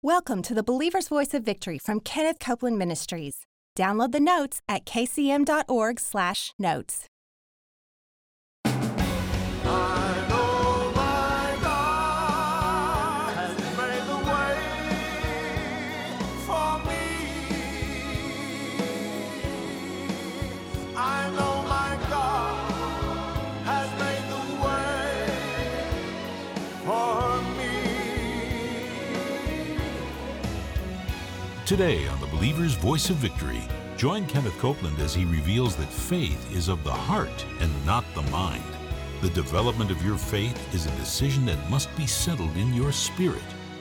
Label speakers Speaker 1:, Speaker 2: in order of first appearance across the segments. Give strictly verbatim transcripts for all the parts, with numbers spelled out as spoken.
Speaker 1: Welcome to the Believer's Voice of Victory from Kenneth Copeland Ministries. Download the notes at k c m dot org slash notes.
Speaker 2: Today on the Believer's Voice of Victory, join Kenneth Copeland as he reveals that faith is of the heart and not the mind. The development of your faith is a decision that must be settled in your spirit.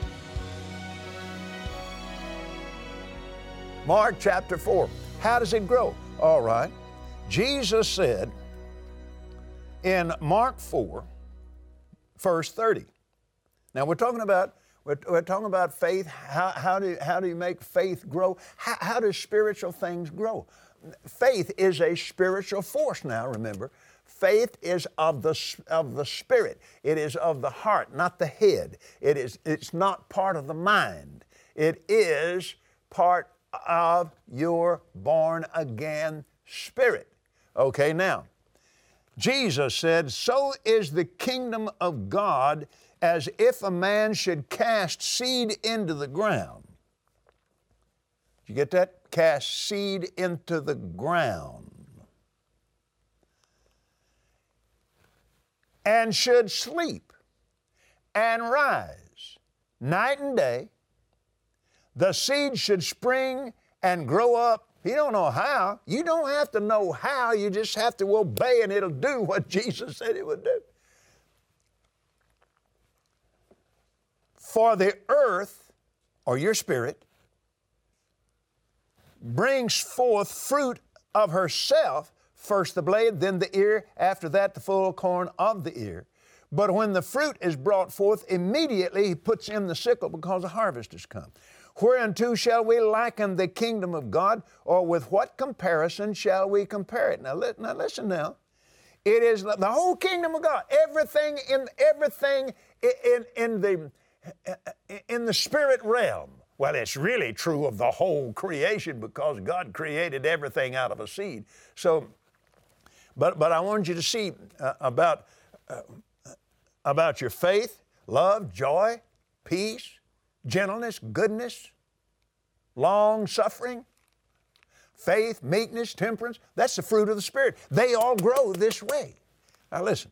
Speaker 3: Mark chapter four. How does it grow? All right. Jesus said in Mark four, verse thirty. Now we're talking about We're, we're talking about faith. How, how, do, how do you make faith grow? How, how do spiritual things grow? Faith is a spiritual force now, remember. Faith is of the, of the spirit. It is of the heart, not the head. It is, it's not part of the mind. It is part of your born-again spirit. Okay, now, Jesus said, "So is the kingdom of God as if a man should cast seed into the ground." Did you get that? Cast seed into the ground. "And should sleep and rise night and day. The seed should spring and grow up." You don't know how. You don't have to know how. You just have to obey and it'll do what Jesus said it would do. "For the earth," or your spirit, "brings forth fruit of herself, first the blade, then the ear, after that the full corn of the ear. But when the fruit is brought forth, immediately he puts in the sickle, because the harvest is come. Whereunto shall we liken the kingdom of God, or with what comparison shall we compare it?" Now, li- now listen now. It is the whole kingdom of God. Everything in everything in, in the in the spirit realm. Well, it's really true of the whole creation, because God created everything out of a seed. So, but but I want you to see uh, about uh, about your faith, love, joy, peace, gentleness, goodness, long suffering, faith, meekness, temperance. That's the fruit of the Spirit. They all grow this way. Now listen.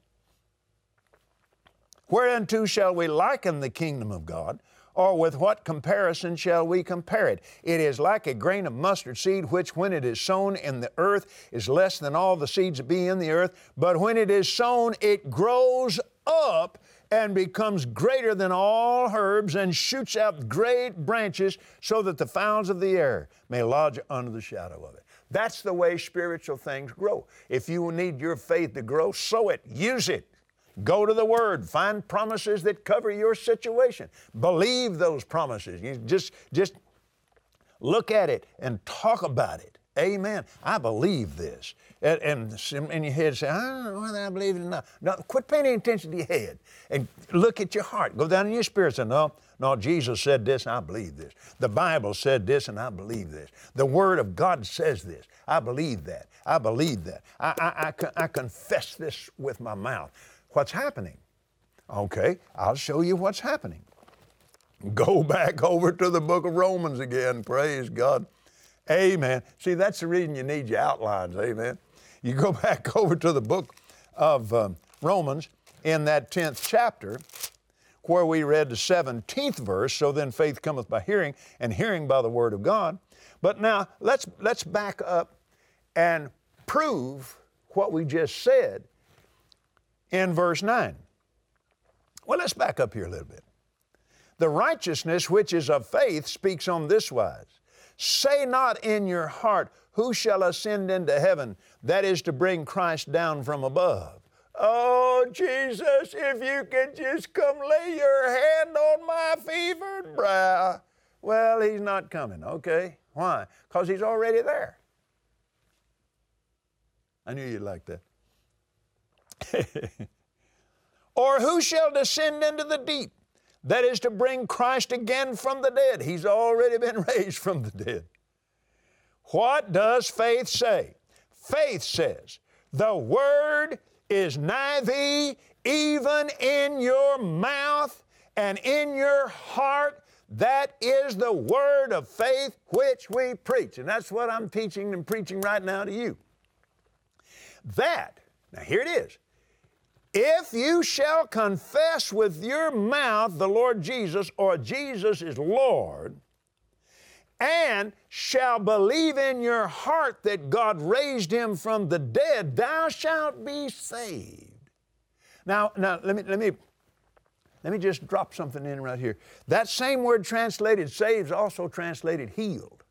Speaker 3: "Whereunto shall we liken the kingdom of God, or with what comparison shall we compare it? It is like a grain of mustard seed, which when it is sown in the earth is less than all the seeds that be in the earth. But when it is sown, it grows up and becomes greater than all herbs, and shoots out great branches, so that the fowls of the air may lodge under the shadow of it." That's the way spiritual things grow. If you need your faith to grow, sow it, use it. Go to the Word, find promises that cover your situation. Believe those promises. You just, just look at it and talk about it. Amen. I believe this. And, and in your head say, "I don't know whether I believe it or not." No, quit paying any attention to your head and look at your heart. Go down in your spirit and say, "No, no, Jesus said this and I believe this. The Bible said this and I believe this. The Word of God says this. I believe that. I believe that. I, I, I, I confess this with my mouth." What's happening? Okay, I'll show you what's happening. Go back over to the book of Romans again. Praise God. Amen. See, that's the reason you need your outlines. Amen. You go back over to the book of um, Romans in that tenth chapter, where we read the seventeenth verse. "So then faith cometh by hearing, and hearing by the word of God." But now let's let's back up and prove what we just said in verse nine. Well, let's back up here a little bit. "The righteousness which is of faith speaks on this wise. Say not in your heart, who shall ascend into heaven? That is to bring Christ down from above. Oh, Jesus, if you could just come lay your hand on my fevered brow." Well, he's not coming, okay? Why? Because he's already there. I knew you'd like that. "Or who shall descend into the deep? That is to bring Christ again from the dead. He's already been raised from the dead. What does faith say? Faith says, the Word is nigh thee, even in your mouth and in your heart. That is the word of faith which we preach. And that's what I'm teaching and preaching right now to you. That, now here it is. If you shall confess with your mouth the Lord Jesus, or Jesus is Lord, and shall believe in your heart that God raised him from the dead, thou shalt be saved. Now, now let me let me let me just drop something in right here. That same word translated saved is also translated healed.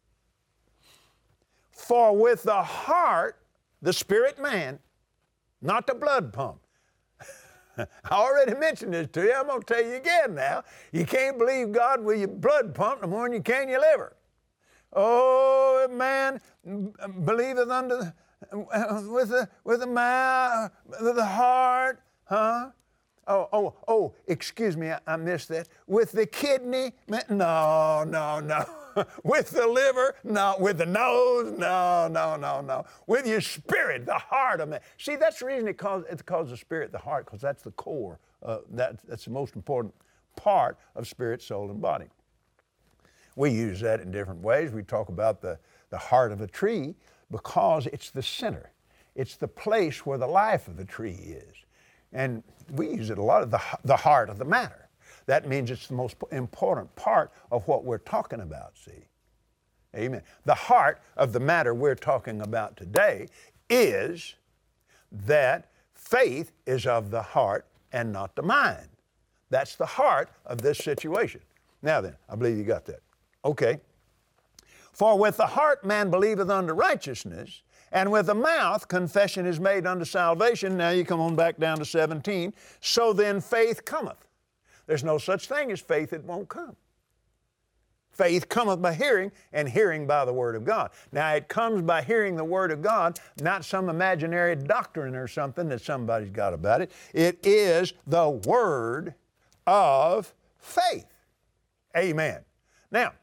Speaker 3: For with the heart, the spirit man, not the blood pump. I already mentioned this to you. I'm going to tell you again now. You can't believe God with your blood pump no more than you can your liver. Oh, man believeth unto the, with the with the mouth, with the heart, huh? Oh, oh, oh, excuse me, I, I missed that. With the kidney, no, no, no. With the liver, no. With the nose, no, no, no, no. With your spirit, the heart of man. See, that's the reason it calls, it calls the spirit the heart, because that's the core. Uh, that, that's the most important part of spirit, soul, and body. We use that in different ways. We talk about the, the heart of a tree because it's the center. It's the place where the life of the tree is. And we use it a lot, of the, the heart of the matter. That means it's the most important part of what we're talking about, see. Amen. The heart of the matter we're talking about today is that faith is of the heart and not the mind. That's the heart of this situation. Now then, I believe you got that. Okay. For with the heart man believeth unto righteousness, and with the mouth confession is made unto salvation. Now you come on back down to seventeen. So then faith cometh. There's no such thing as faith that won't come. Faith cometh by hearing, and hearing by the Word of God. Now it comes by hearing the Word of God, not some imaginary doctrine or something that somebody's got about it. It is the Word of faith. Amen. Now,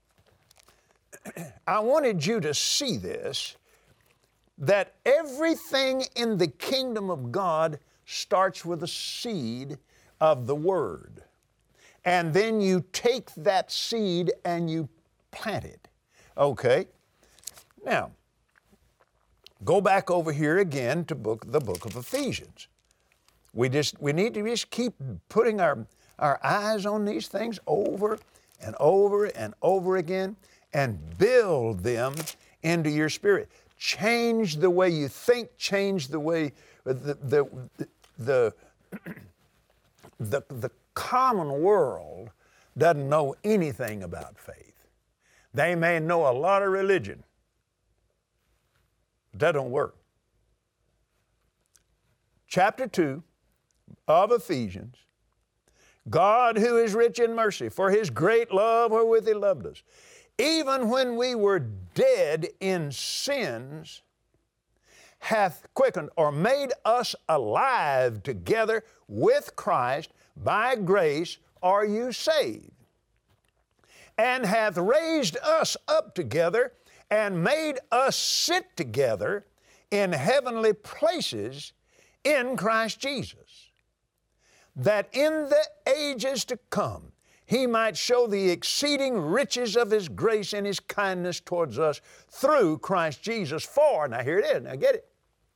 Speaker 3: I wanted you to see this, that everything in the kingdom of God starts with a seed of the Word. And then you take that seed and you plant it. Okay? Now, go back over here again to book, the book of Ephesians. We just we need to just keep putting our, our eyes on these things over and over and over again and build them into your spirit. Change the way you think, change the way the the the, the, the common world doesn't know anything about faith. They may know a lot of religion, but that don't work. Chapter two of Ephesians, God who is rich in mercy, for his great love wherewith he loved us, even when we were dead in sins, hath quickened or made us alive together with Christ. By grace are you saved, and hath raised us up together and made us sit together in heavenly places in Christ Jesus, that in the ages to come he might show the exceeding riches of his grace and his kindness towards us through Christ Jesus. For, now here it is, now get it.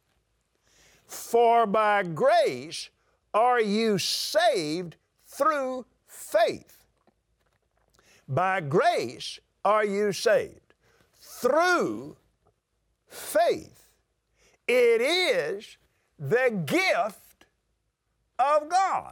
Speaker 3: For by grace are you saved through faith. By grace are you saved through faith. It is the gift of God.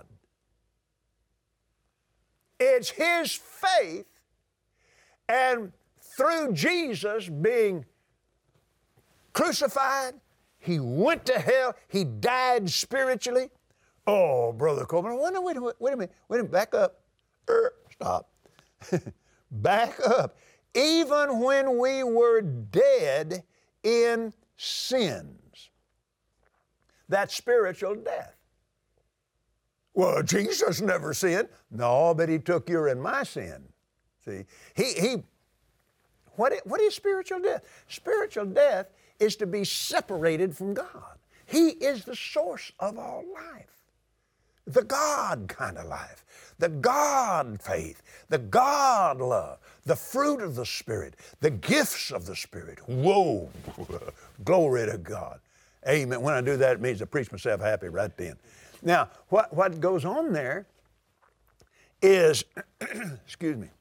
Speaker 3: It's his faith, and through Jesus being crucified, he went to hell, he died spiritually. Oh, Brother Copeland, wait, wait, wait, wait a minute, wait a minute, back up. Er, stop. Back up. Even when we were dead in sins, that's spiritual death. Well, Jesus never sinned. No, but he took your and my sin. See, he, he what, is, what is spiritual death? Spiritual death is to be separated from God. He is the source of all life. The God kind of life, the God faith, the God love, the fruit of the Spirit, the gifts of the Spirit. Whoa, glory to God. Amen. When I do that, it means I preach myself happy right then. Now, what, what goes on there is, excuse me,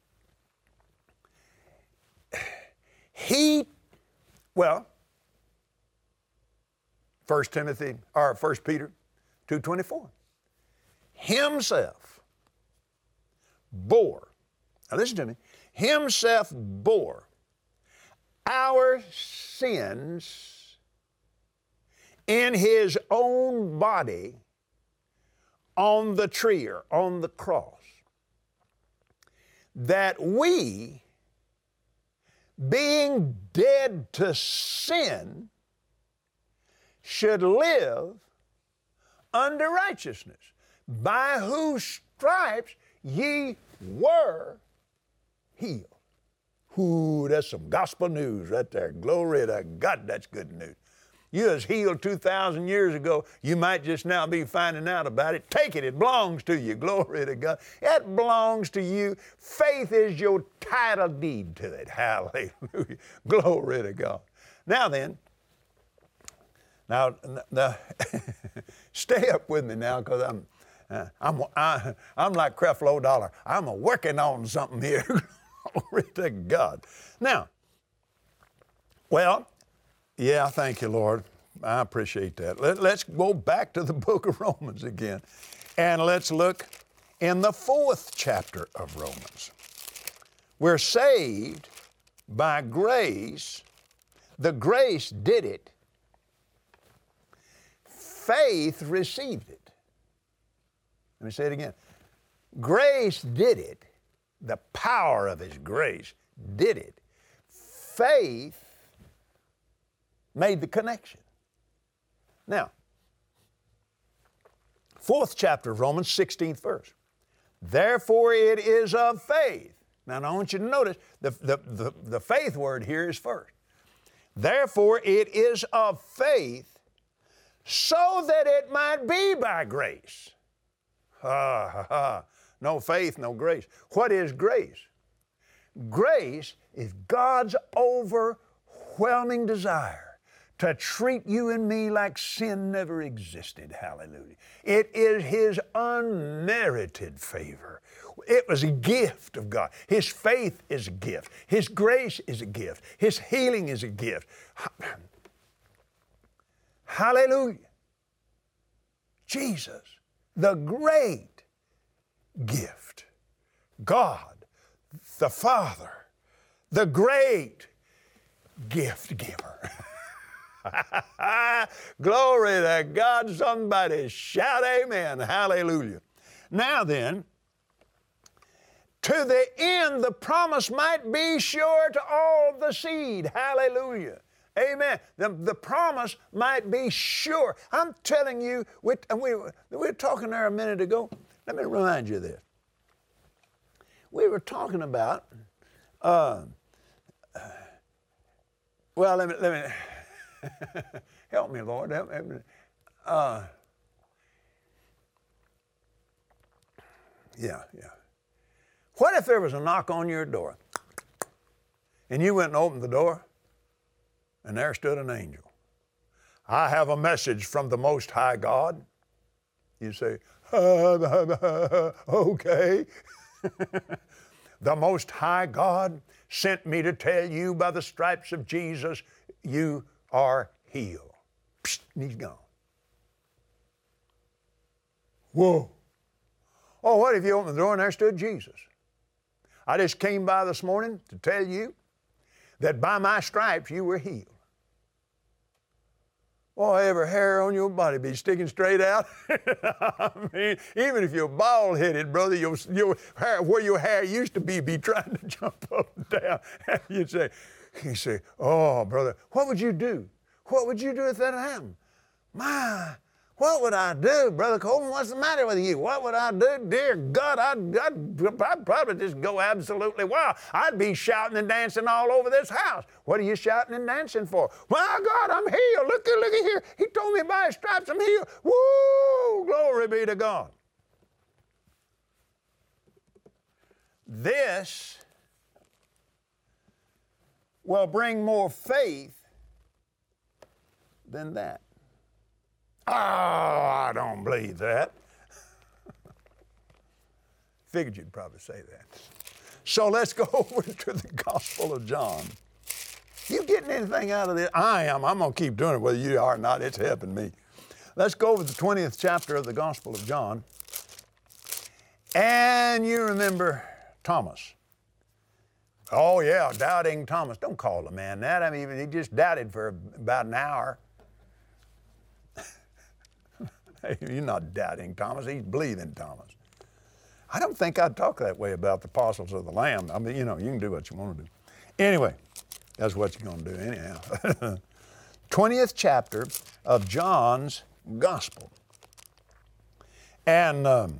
Speaker 3: he, well, First Timothy, or First Peter two twenty-four. Himself bore, now listen to me, himself bore our sins in his own body on the tree or on the cross, that we, being dead to sin, should live under righteousness, by whose stripes ye were healed. Ooh, that's some gospel news right there. Glory to God, that's good news. You was healed two thousand years ago. You might just now be finding out about it. Take it. It belongs to you. Glory to God. It belongs to you. Faith is your title deed to it. Hallelujah. Glory to God. Now then, now, now stay up with me now, because I'm, uh, I'm, I, I'm like Creflo Dollar. I'm working on something here. Glory to God. Now, well, yeah, thank you, Lord. I appreciate that. Let, let's go back to the book of Romans again, and let's look in the fourth chapter of Romans. We're saved by grace. The grace did it. Faith received it. Let me say it again. Grace did it. The power of His grace did it. Faith made the connection. Now, fourth chapter of Romans, sixteenth verse. Therefore it is of faith. Now, I want you to notice the, the, the, the faith word here is first. Therefore it is of faith, so that it might be by grace. Ha, ha, ha. No faith, no grace. What is grace? Grace is God's overwhelming desire to treat you and me like sin never existed. Hallelujah. It is His unmerited favor. It was a gift of God. His faith is a gift. His grace is a gift. His healing is a gift. Hallelujah. Jesus, the great gift. God, the Father, the great gift giver. Glory to God. Somebody shout amen. Hallelujah. Now then, to the end the promise might be sure to all the seed. Hallelujah. Amen. The, the promise might be sure. I'm telling you, we, we, we were talking there a minute ago. Let me remind you of this. We were talking about, uh, well, let me, let me help me, Lord. Help me. Uh, yeah, yeah. What if there was a knock on your door and you went and opened the door and there stood an angel? I have a message from the Most High God. You say, okay. The Most High God sent me to tell you by the stripes of Jesus, you are healed. Psst, and he's gone. Whoa. Oh, what if you opened the door and there stood Jesus? I just came by this morning to tell you that by my stripes you were healed. Oh, every hair on your body be sticking straight out. I mean, even if you're bald-headed, brother, your, your hair, where your hair used to be, be trying to jump up and down. You'd say, you say, oh, brother, what would you do? What would you do if that happened? My, What would I do, Brother Copeland? What's the matter with you? What would I do? Dear God, I'd, I'd, I'd probably just go absolutely wild. I'd be shouting and dancing all over this house. What are you shouting and dancing for? My God, I'm healed. Look, look here. He told me by his stripes I'm healed. Woo! Glory be to God. This will bring more faith than that. Oh, I don't believe that. Figured you'd probably say that. So let's go over to the Gospel of John. You getting anything out of this? I am. I'm going to keep doing it whether you are or not. It's helping me. Let's go over the twentieth chapter of the Gospel of John. And you remember Thomas. Oh, yeah, doubting Thomas. Don't call the man that. I mean, he just doubted for about an hour. You're not doubting Thomas. He's believing Thomas. I don't think I'd talk that way about the apostles of the Lamb. I mean, you know, you can do what you want to do. Anyway, that's what you're going to do anyhow. twentieth chapter of John's Gospel. And um,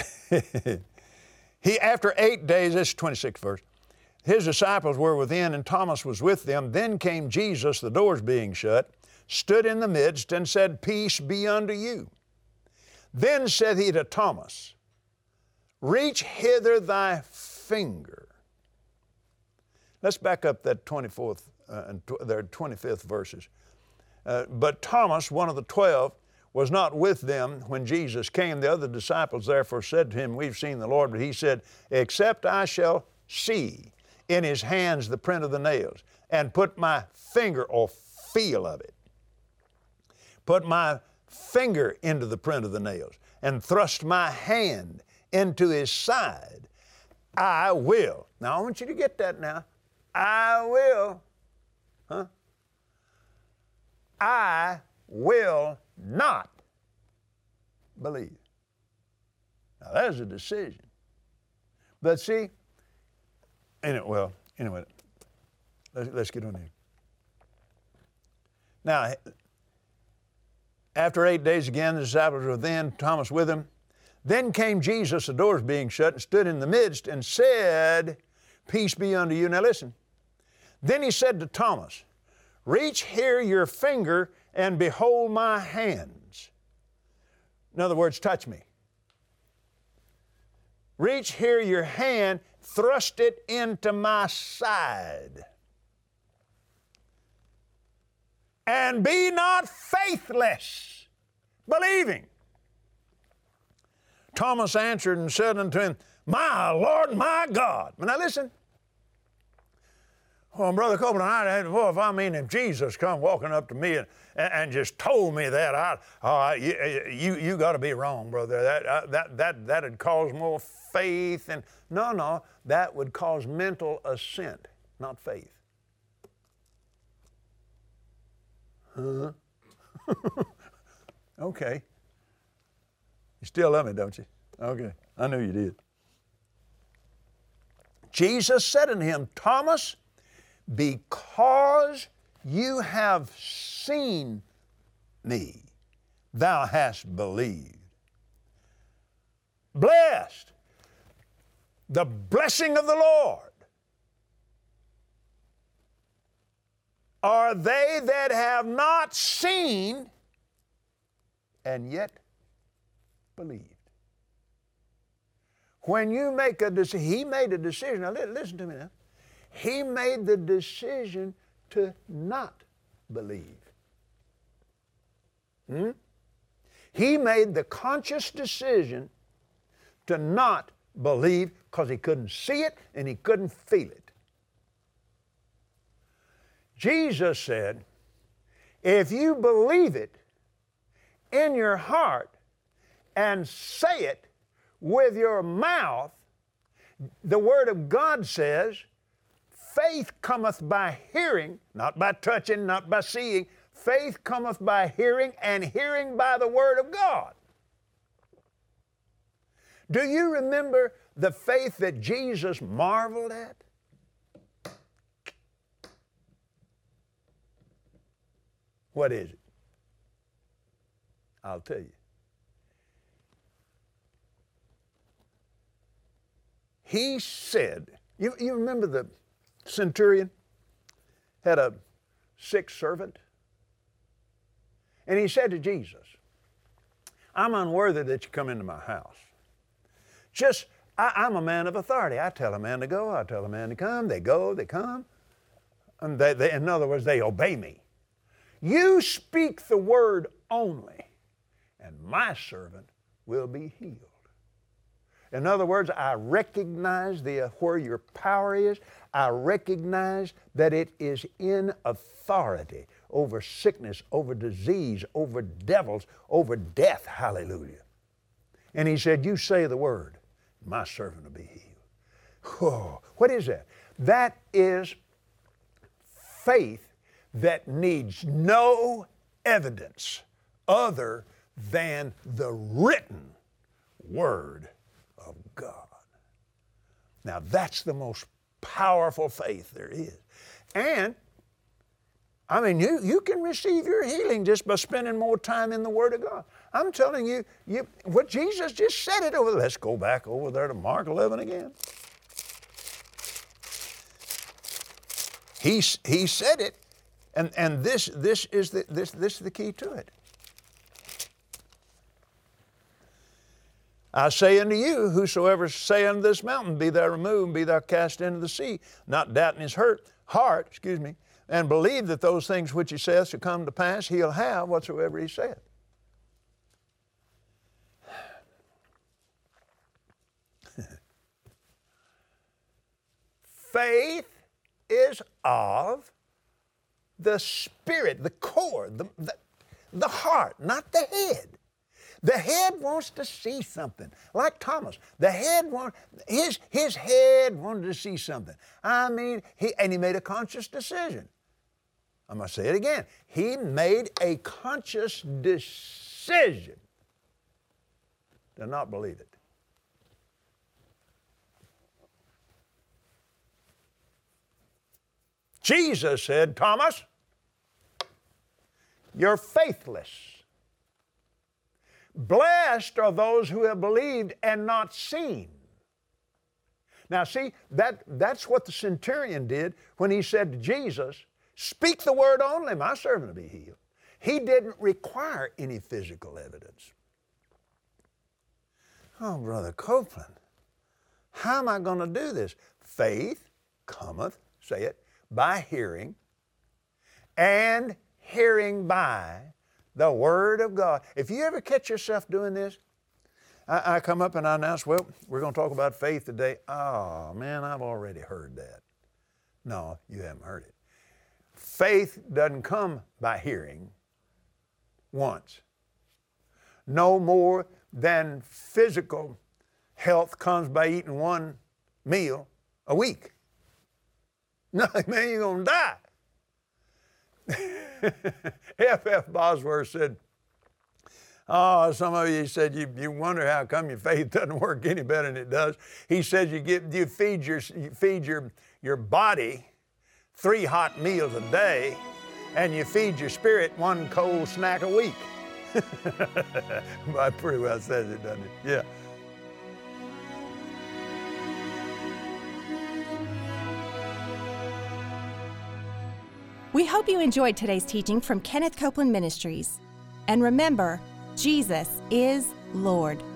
Speaker 3: he, after eight days, this is twenty-sixth verse, his disciples were within and Thomas was with them. Then came Jesus, the doors being shut, stood in the midst and said, Peace be unto you. Then said he to Thomas, Reach hither thy finger. Let's back up that twenty-fourth uh, and tw- their twenty-fifth verses. Uh, but Thomas, one of the twelve, was not with them when Jesus came. The other disciples therefore said to him, We've seen the Lord. But he said, Except I shall see in his hands the print of the nails, and put my finger or feel of it. Put my finger into the print of the nails, and thrust my hand into his side, I will. Now I want you to get that now. I will. Huh? I will not believe. Now that's a decision. But see, anyway, well, anyway, let's, let's get on here. Now, after eight days again, the disciples were within, Thomas with him. Then came Jesus, the doors being shut, and stood in the midst and said, Peace be unto you. Now listen. Then he said to Thomas, Reach here your finger and behold my hands. In other words, touch me. Reach here your hand, thrust it into my side. And be not faithless, believing. Thomas answered and said unto him, My Lord, my God. Now listen. Well, Brother Copeland, I, well, if I mean, if Jesus come walking up to me and, and just told me that, I, oh, you, you, you got to be wrong, brother. That, uh, that, that, that'd cause more faith. And no, no, that would cause mental assent, not faith. Huh? Okay. You still love me, don't you? Okay. I knew you did. Jesus said unto him, Thomas, because you have seen me, thou hast believed. Blessed, the blessing of the Lord, are they that have not seen and yet believed. When you make a decision, he made a decision. Now listen to me now. He made the decision to not believe. Hmm? He made the conscious decision to not believe because he couldn't see it and he couldn't feel it. Jesus said, if you believe it in your heart and say it with your mouth, the Word of God says, faith cometh by hearing, not by touching, not by seeing. Faith cometh by hearing, and hearing by the Word of God. Do you remember the faith that Jesus marveled at? What is it? I'll tell you. He said, you, you remember the centurion had a sick servant? And he said to Jesus, I'm unworthy that you come into my house. Just, I, I'm a man of authority. I tell a man to go, I tell a man to come. They go, they come. And they, they, in other words, they obey me. You speak the word only, and my servant will be healed. In other words, I recognize the, where your power is. I recognize that it is in authority over sickness, over disease, over devils, over death. Hallelujah. And he said, you say the word, my servant will be healed. Whoa. What is that? That is faith that needs no evidence other than the written word of God. Now that's the most powerful faith there is. And I mean, you, you can receive your healing just by spending more time in the Word of God. I'm telling you, you what Jesus just said it over. Let's go back over there to Mark eleven again. He, he said it, and, and this, this, is the, this, this is the key to it. I say unto you, whosoever say unto this mountain, be thou removed, be thou cast into the sea, not doubt in his hurt, heart, excuse me, and believe that those things which he saith shall come to pass, he'll have whatsoever he saith. Faith is of the spirit, the core, the, the, the heart, not the head. The head wants to see something. Like Thomas, the head want, his, his head wanted to see something. I mean, he, and he made a conscious decision. I'm going to say it again. He made a conscious decision to not believe it. Jesus said, Thomas, you're faithless. Blessed are those who have believed and not seen. Now see, that, that's what the centurion did when he said to Jesus, speak the word only, my servant will be healed. He didn't require any physical evidence. Oh, Brother Copeland, how am I going to do this? Faith cometh, say it, by hearing, and hearing by the Word of God. If you ever catch yourself doing this, I, I come up and I announce, well, we're going to talk about faith today. Oh, man, I've already heard that. No, you haven't heard it. Faith doesn't come by hearing once. No more than physical health comes by eating one meal a week. No, man, you're going to die. F F Bosworth said, oh, some of you said you, you wonder how come your faith doesn't work any better than it does. He says you get you feed your you feed your your body three hot meals a day, and you feed your spirit one cold snack a week. That pretty well says it, doesn't it? Yeah.
Speaker 1: We hope you enjoyed today's teaching from Kenneth Copeland Ministries. And remember, Jesus is Lord.